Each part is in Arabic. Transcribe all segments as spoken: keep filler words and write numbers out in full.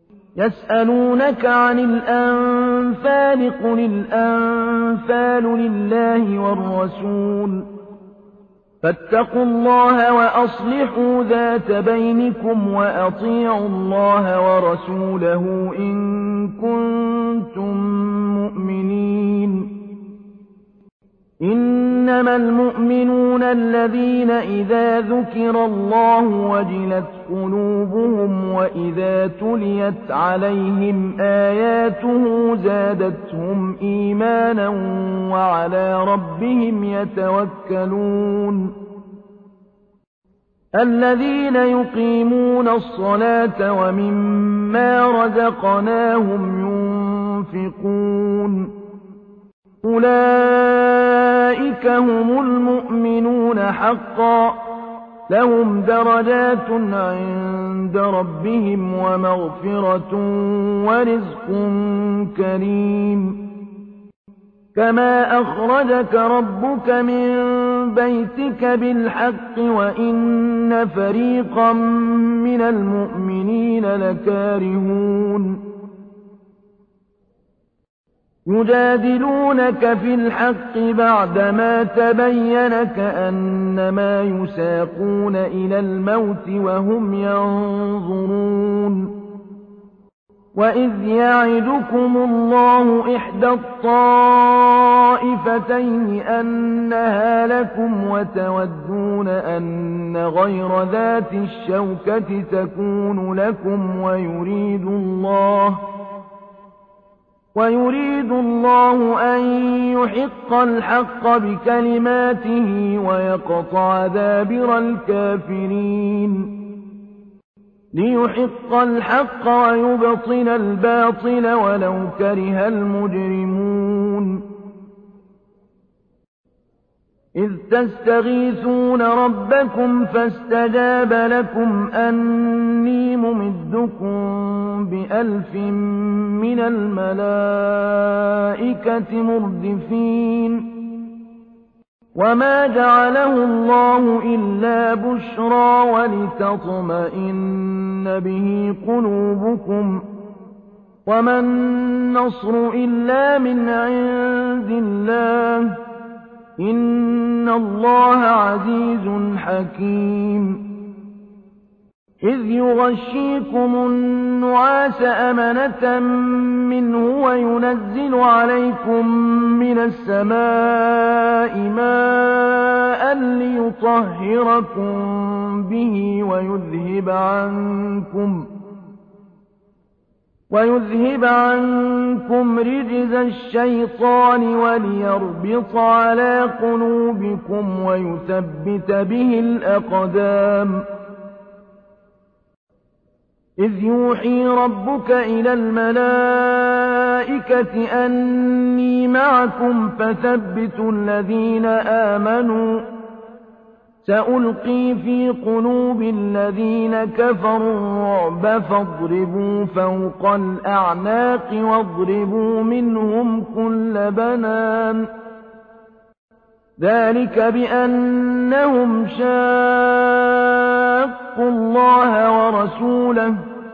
يسألونك عن الأنفال قل الأنفال لله والرسول فاتقوا الله وأصلحوا ذات بينكم وأطيعوا الله ورسوله إن كنتم مؤمنين إنما المؤمنون الذين إذا ذكر الله وجلت قلوبهم وإذا تليت عليهم آياته زادتهم إيمانا وعلى ربهم يتوكلون الذين يقيمون الصلاة ومما رزقناهم ينفقون أولئك هم المؤمنون حقا لهم درجات عند ربهم ومغفرة ورزق كريم كما أخرجك ربك من بيتك بالحق وإن فريقا من المؤمنين لكارهون يجادلونك في الحق بعدما تبين كأنما يساقون إلى الموت وهم ينظرون وإذ يعدكم الله إحدى الطائفتين أنها لكم وتودون أن غير ذات الشوكة تكون لكم ويريد الله ويريد الله أن يحق الحق بكلماته ويقطع دابر الكافرين ليحق الحق ويبطل الباطل ولو كره المجرمون إذ تستغيثون ربكم فاستجاب لكم أني ممدكم بألف من الملائكة مردفين وما جعله الله إلا بشرى ولتطمئن به قلوبكم وما النصر إلا من عند الله إن الله عزيز حكيم إذ يغشيكم النعاس أمنة منه وينزل عليكم من السماء ماء ليطهركم به ويذهب عنكم ويذهب عنكم رجز الشيطان وليربط على قلوبكم ويثبت به الأقدام إذ يوحي ربك إلى الملائكة أني معكم فثبتوا الذين آمنوا سألقي في قلوب الذين كفروا الرعب فاضربوا فوق الأعناق واضربوا منهم كل بنان ذلك بأنهم شاقوا الله ورسوله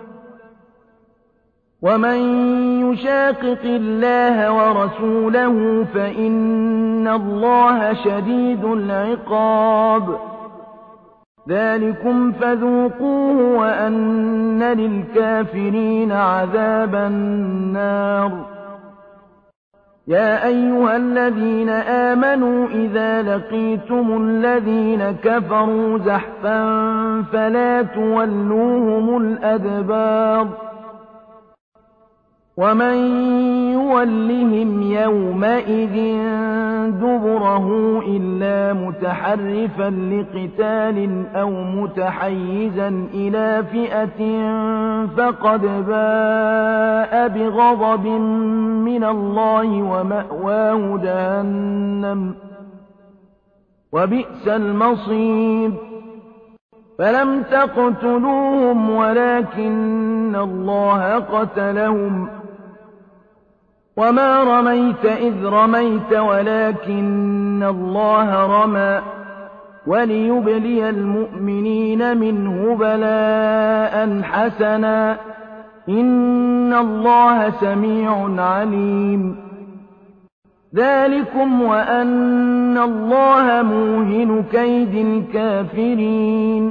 ومن يشاقق الله ورسوله فإن الله شديد العقاب ذلكم فذوقوه وأن للكافرين عذاب النار يا أيها الذين آمنوا إذا لقيتم الذين كفروا زحفا فلا تولوهم الأدبار ومن يولهم يومئذ دبره إلا متحرفا لقتال أو متحيزا إلى فئة فقد باء بغضب من الله ومأواه جهنم وبئس المصير فلم تقتلوهم ولكن الله قتلهم وما رميت إذ رميت ولكن الله رمى وليبلي المؤمنين منه بلاء حسنا إِنَّ اللَّهَ سَمِيعٌ عَلِيمٌ ذَلِكُمْ وَأَنَّ اللَّهَ مُوهِنُ كَيْدِ الْكَافِرِينَ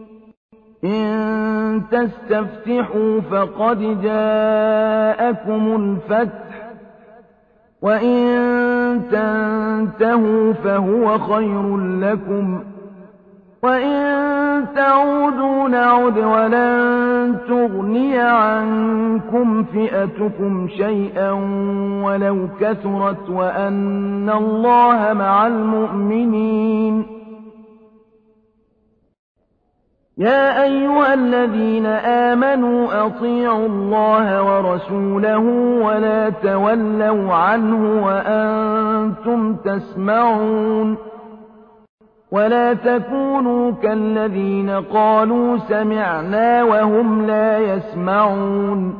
إِن تَسْتَفْتِحُوا فَقَدْ جَاءَكُمُ الْفَتْحُ وَإِن تَنْتَهُوا فَهُوَ خَيْرٌ لَّكُمْ وَإِن تَعُودُوا نَعُدْ وَلَن تُغْنِيَ عَنكُمْ فِئَتُكُمْ شَيْئًا وَلَوْ كَثُرَتْ وَأَنَّ اللَّهَ مَعَ الْمُؤْمِنِينَ يَا أَيُّهَا الَّذِينَ آمَنُوا أَطِيعُوا اللَّهَ وَرَسُولَهُ وَلَا تَوَلَّوْا عَنْهُ وَأَنتُمْ تَسْمَعُونَ وَلَا تَكُونُوا كَالَّذِينَ قَالُوا سَمِعْنَا وَهُمْ لَا يَسْمَعُونَ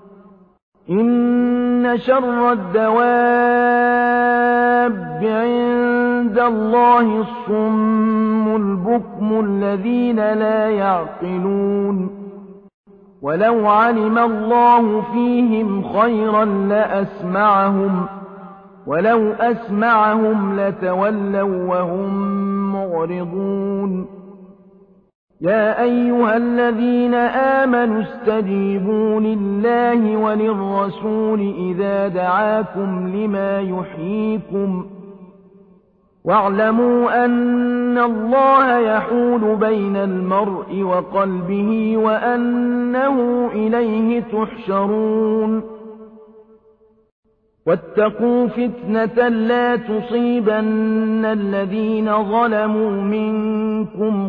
إِنَّ شَرَّ الدَّوَابِّ عِندَ اللَّهِ الصُّمُّ الْبُكْمُ الَّذِينَ لَا يَعْقِلُونَ وَلَوْ عَلِمَ اللَّهُ فِيهِمْ خَيْرًا لَّأَسْمَعَهُمْ وَلَوْ أَسْمَعَهُمْ لَتَوَلَّوْا وَهُم مُّعْرِضُونَ يَا أَيُّهَا الَّذِينَ آمَنُوا اسْتَجِيبُوا لِلَّهِ وَلِلرَّسُولِ إِذَا دَعَاكُمْ لِمَا يُحْيِيكُمْ وَاعْلَمُوا أَنَّ اللَّهَ يَحُولُ بَيْنَ الْمَرْءِ وَقَلْبِهِ وَأَنَّهُ إِلَيْهِ تُحْشَرُونَ وَاتَّقُوا فِتْنَةً لَّا تُصِيبَنَّ الَّذِينَ ظَلَمُوا مِنكُمْ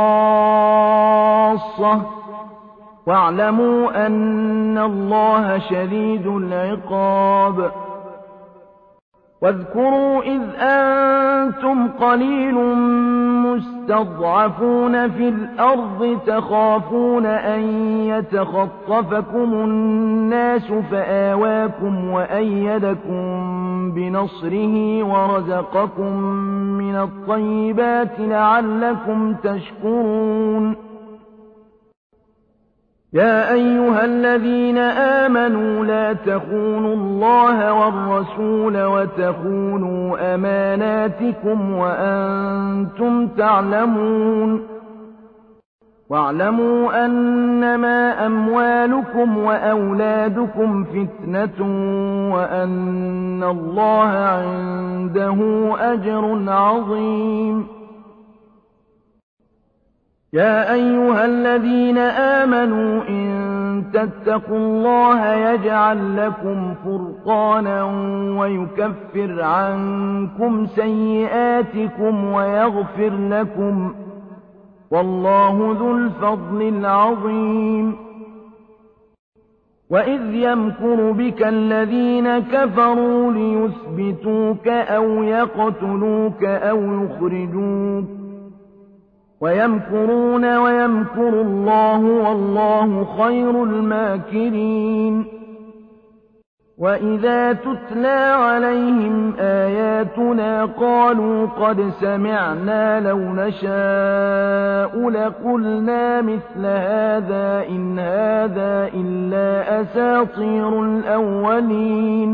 خَاصَّةً وَاعْلَمُوا أَنَّ اللَّهَ شَدِيدُ الْعِقَابِ واذكروا إذ أنتم قليل مستضعفون في الأرض تخافون أن يتخطفكم الناس فآواكم وأيدكم بنصره ورزقكم من الطيبات لعلكم تشكرون يا أيها الذين آمنوا لا تخونوا الله والرسول وتخونوا أماناتكم وأنتم تعلمون واعلموا أنما أموالكم وأولادكم فتنة وأن الله عنده أجر عظيم يا أيها الذين آمنوا إن تتقوا الله يجعل لكم فرقانا ويكفر عنكم سيئاتكم ويغفر لكم والله ذو الفضل العظيم وإذ يمكر بك الذين كفروا ليثبتوك أو يقتلوك أو يخرجوك ويمكرون ويمكر الله والله خير الماكرين وإذا تتلى عليهم آياتنا قالوا قد سمعنا لو نشاء لقلنا مثل هذا إن هذا إلا أساطير الأولين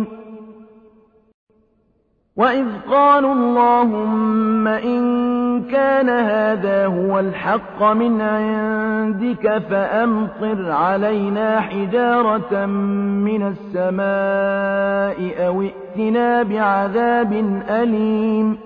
وإذ قالوا اللهم إن كان هذا هو الحق من عندك فأمطر علينا حجارة من السماء أو ائتنا بعذاب أليم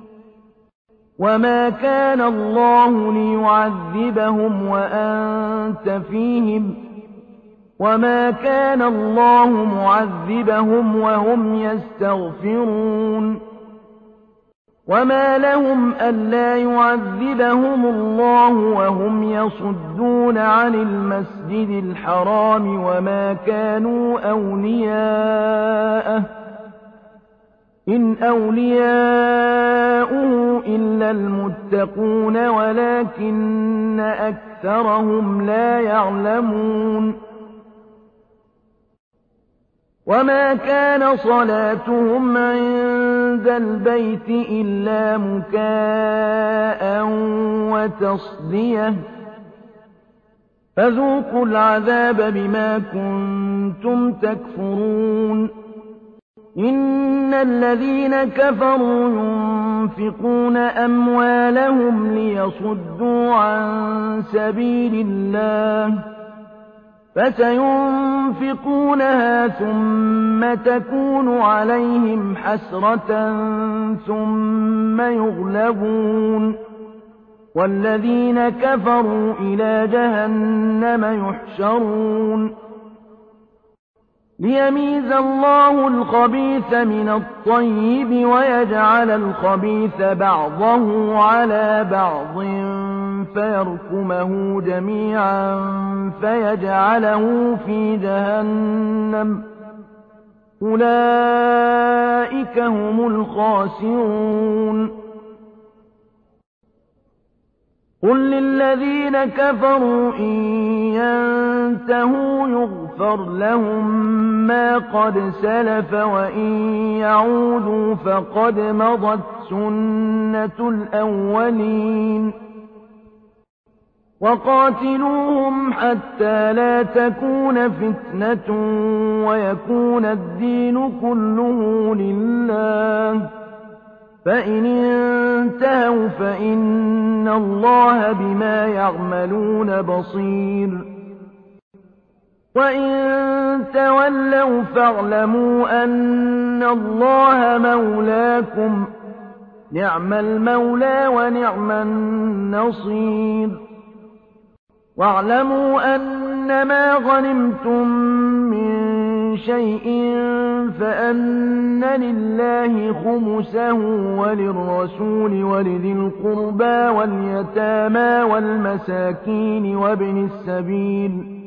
وما كان الله ليعذبهم وأنت فيهم وما كان الله معذبهم وهم يستغفرون وما لهم ألا يعذبهم الله وهم يصدون عن المسجد الحرام وما كانوا أولياءه إن أولياؤه إلا المتقون ولكن أكثرهم لا يعلمون وما كان صلاتهم عند البيت إلا مكاء وتصدية فذوقوا العذاب بما كنتم تكفرون إن الذين كفروا ينفقون أموالهم ليصدوا عن سبيل الله فسينفقونها ثم تكون عليهم حسرة ثم يغلبون والذين كفروا إلى جهنم يحشرون ليميز الله الخبيث من الطيب ويجعل الخبيث بعضه على بعض فيركمه جميعا فيجعله في جهنم أولئك هم الخاسرون قل للذين كفروا إن ينتهوا يغفر لهم ما قد سلف وإن يعودوا فقد مضت سنة الأولين وقاتلوهم حتى لا تكون فتنة ويكون الدين كله لله فإن انتهوا فإن الله بما يعملون بصير وإن تولوا فاعلموا أن الله مولاكم نعم المولى ونعم النصير واعلموا أنما غنمتم من شيء فأن لله خمسه وللرسول ولذي القربى واليتامى والمساكين وابن السبيل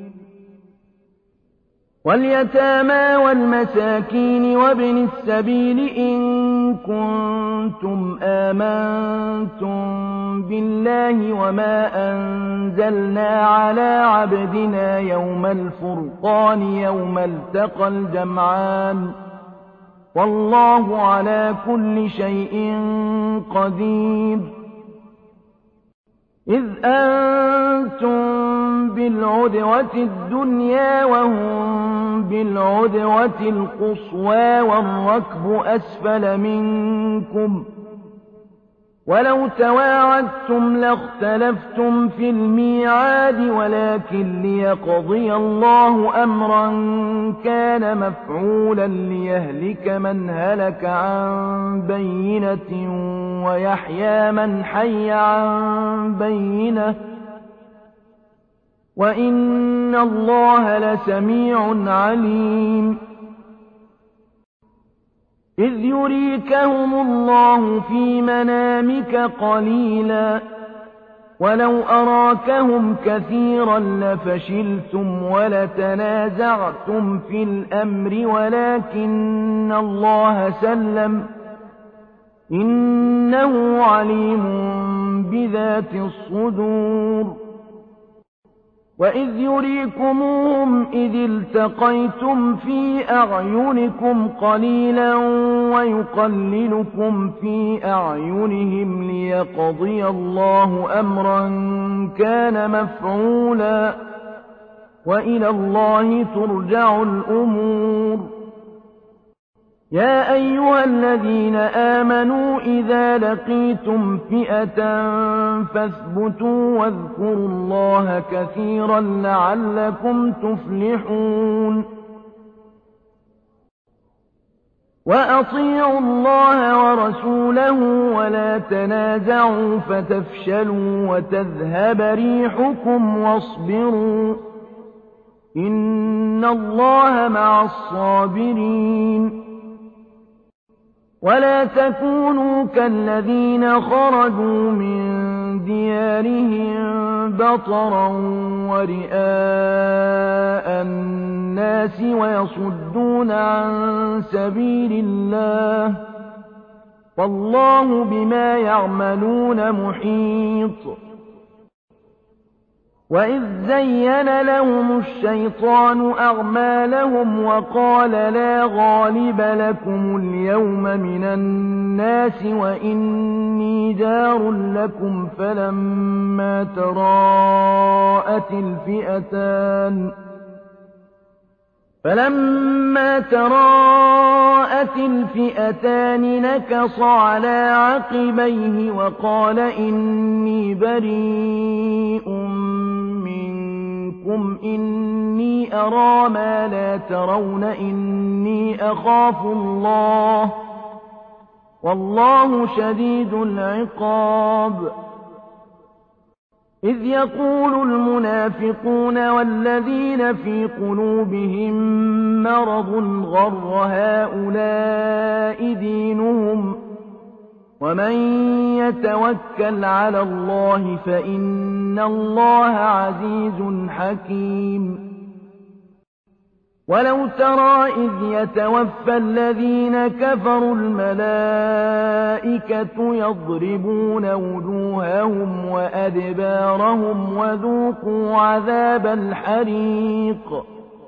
واليتامى والمساكين وابن السبيل إن كنتم آمنتم بالله وما أنزلنا على عبدنا يوم الفرقان يوم التقى الجمعان والله على كل شيء قدير إذ أنتم بالعدوة الدنيا وهم بالعدوة القصوى والركب أسفل منكم ولو تواعدتم لاختلفتم في الميعاد ولكن ليقضي الله أمرا كان مفعولا ليهلك من هلك عن بينة ويحيى من حي عن بينة وإن الله لسميع عليم إذ يريكهم الله في منامك قليلا ولو أراكهم كثيرا لفشلتم ولتنازعتم في الأمر ولكن الله سلم إنه عليم بذات الصدور وإذ يريكموهم إذ التقيتم في أعينكم قليلا ويقللكم في أعينهم ليقضي الله أمرا كان مفعولا وإلى الله ترجع الأمور يا أيها الذين آمنوا إذا لقيتم فئة فاثبتوا واذكروا الله كثيرا لعلكم تفلحون وأطيعوا الله ورسوله ولا تنازعوا فتفشلوا وتذهب ريحكم واصبروا إن الله مع الصابرين ولا تكونوا كالذين خرجوا من ديارهم بطرا ورئاء الناس ويصدون عن سبيل الله والله بما يعملون محيط وإذ زين لهم الشيطان أعمالهم وقال لا غالب لكم اليوم من الناس وإني جار لكم فلما تراءت الفئتان فلما تراءت الفئتان نكص على عقبيه وقال إني بريء منكم إني أرى ما لا ترون إني أخاف الله والله شديد العقاب إذ يقول المنافقون والذين في قلوبهم مرض غر هؤلاء دينهم ومن يتوكل على الله فإن الله عزيز حكيم ولو ترى إذ يتوفى الذين كفروا الملائكة يضربون وجوههم وأدبارهم وذوقوا عذاب الحريق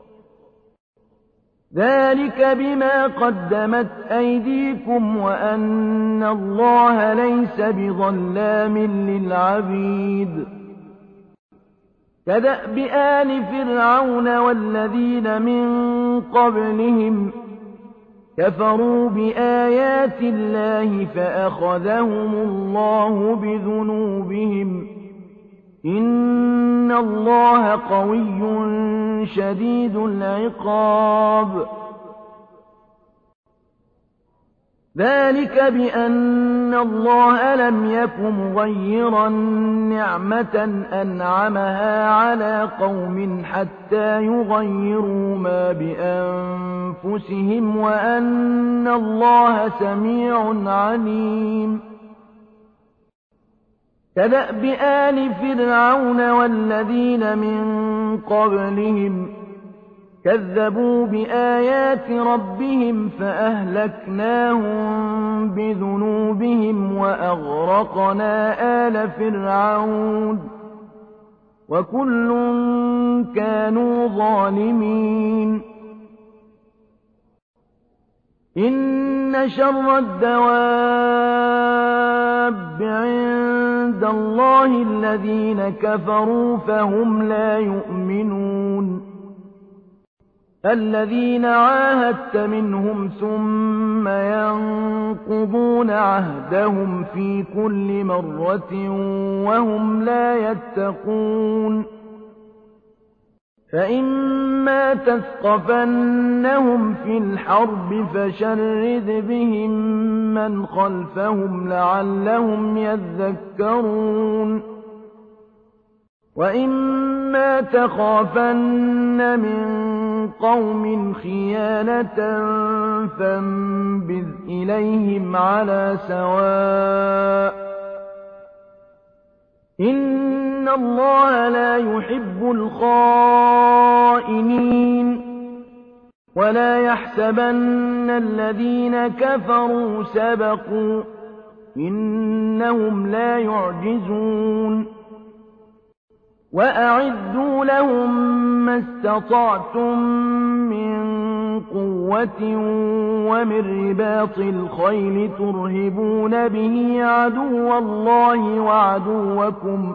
ذلك بما قدمت أيديكم وأن الله ليس بظلام للعبيد كدأب آل فرعون والذين من قبلهم كفروا بآيات الله فأخذهم الله بذنوبهم إن الله قوي شديد العقاب ذلك بأن الله لم يك مغيرا نعمة أنعمها على قوم حتى يغيروا ما بأنفسهم وأن الله سميع عليم كدأب آل فرعون والذين من قبلهم كذبوا بآيات ربهم فأهلكناهم بذنوبهم وأغرقنا آل فرعون وكل كانوا ظالمين إن شر الدواب عند الله الذين كفروا فهم لا يؤمنون الذين عاهدت منهم ثم ينقضون عهدهم في كل مرة وهم لا يتقون فإما تثقفنهم في الحرب فشرد بهم من خلفهم لعلهم يذكرون وإما تخافن من قوم خيانة فانبذ إليهم على سواء إن الله لا يحب الخائنين ولا يحسبن الذين كفروا سبقوا إنهم لا يعجزون وأعدوا لهم ما استطعتم من قوة ومن رباط الخيل ترهبون به عدو الله وعدوكم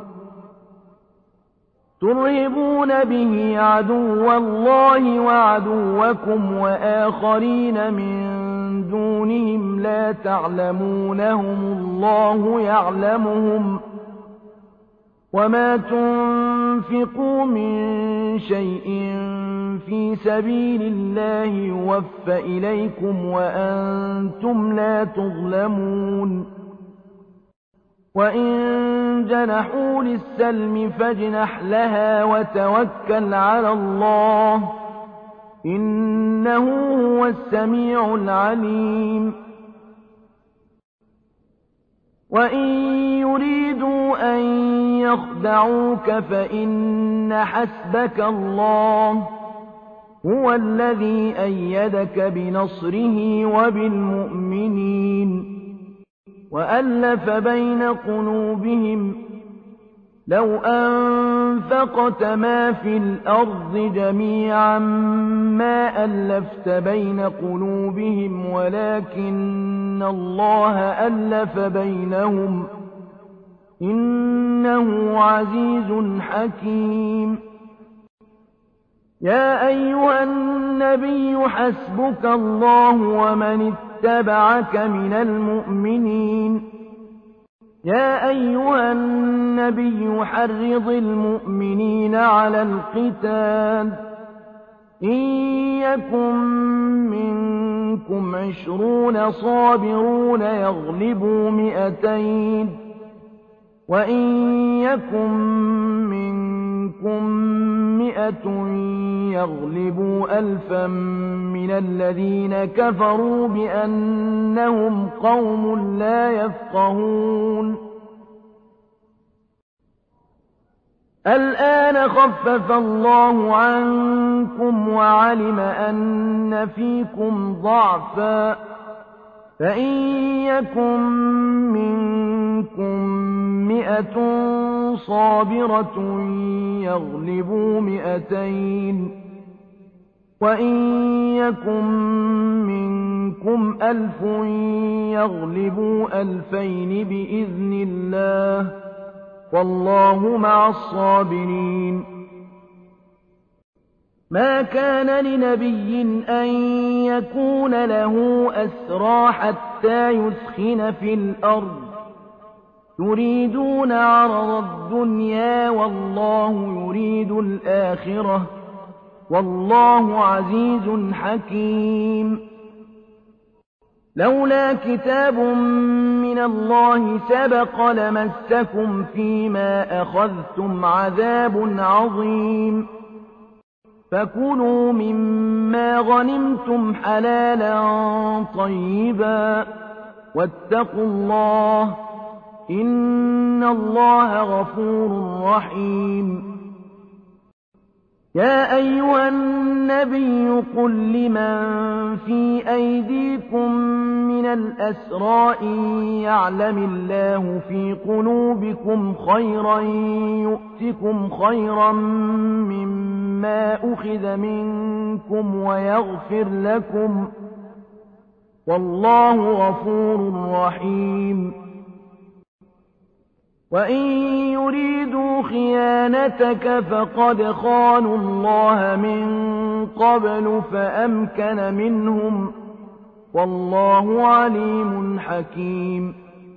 ترهبون به عدو الله وعدوكم وآخرين من دونهم لا تعلمونهم الله يعلمهم وما تنفقوا من شيء في سبيل الله يوفى إليكم وأنتم لا تظلمون وإن جنحوا للسلم فاجنح لها وتوكل على الله إنه هو السميع العليم وإن يريدوا أن يخدعوك فإن حسبك الله هو الذي أيدك بنصره وبالمؤمنين وألف بين قلوبهم لو أنفقوا أنفقت ما في الأرض جميعا ما ألفت بين قلوبهم ولكن الله ألف بينهم إنه عزيز حكيم. يا أيها النبي حسبك الله ومن اتبعك من المؤمنين. يا أيها النبي حرض المؤمنين على القتال إن يكن منكم عشرون صابرون يغلبوا مئتين وإن يكن منكم مئة يغلبوا ألفا من الذين كفروا بأنهم قوم لا يفقهون. الآن خفف الله عنكم وعلم أن فيكم ضعفا فإن يكن منكم مئة صابرة يغلبوا مئتين وإن يكن منكم ألف يغلبوا ألفين بإذن الله والله مع الصابرين. ما كان لنبي أن يكون له أسرى حتى يثخن في الأرض يريدون عرض الدنيا والله يريد الآخرة والله عزيز حكيم. لولا كتاب من الله سبق لمسكم فيما أخذتم عذاب عظيم فكلوا مما غنمتم حلالا طيبا واتقوا الله إن الله غفور رحيم. يا أيها النبي قل لمن في أيديكم من الأسرى إن يعلم الله في قلوبكم خيرا يؤتكم خيرا مما أخذ منكم ويغفر لكم والله غفور رحيم. وإن يريدوا خيانتك فقد خانوا الله من قبل فأمكن منهم والله عليم حكيم.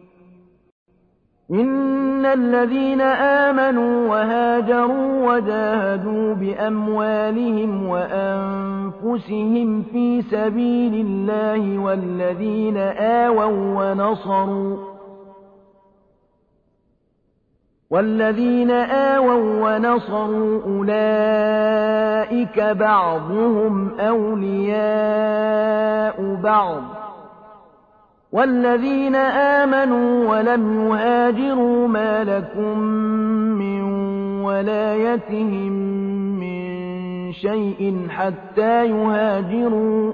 إن الذين آمنوا وهاجروا وجاهدوا بأموالهم وأنفسهم في سبيل الله والذين آووا ونصروا والذين آووا ونصروا أولئك بعضهم أولياء بعض والذين آمنوا ولم يهاجروا ما لكم من ولايتهم من شيء حتى يهاجروا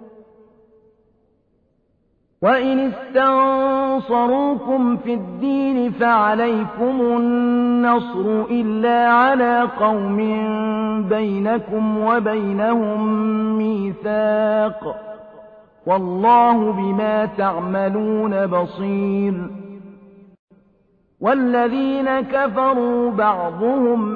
وإن استنصروكم في الدين فعليكم النصر إلا على قوم بينكم وبينهم ميثاق والله بما تعملون بصير. والذين كفروا بعضهم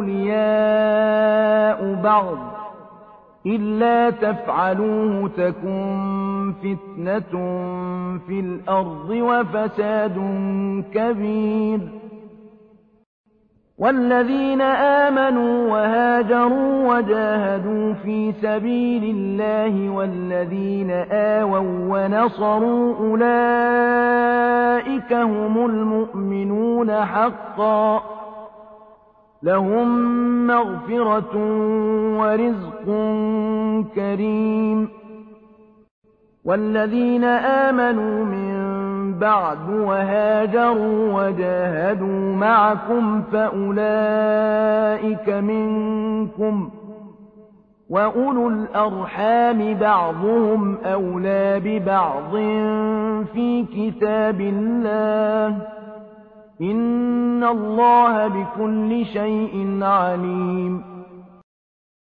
أولياء بعض إلا تفعلوه تكن فتنة في الأرض وفساد كبير. والذين آمنوا وهاجروا وجاهدوا في سبيل الله والذين آووا ونصروا أولئك هم المؤمنون حقا لهم مغفرة ورزق كريم. والذين آمنوا من بعد وهاجروا وجاهدوا معكم فأولئك منكم وأولو الأرحام بعضهم أولى ببعض في كتاب الله إن الله بكل شيء عليم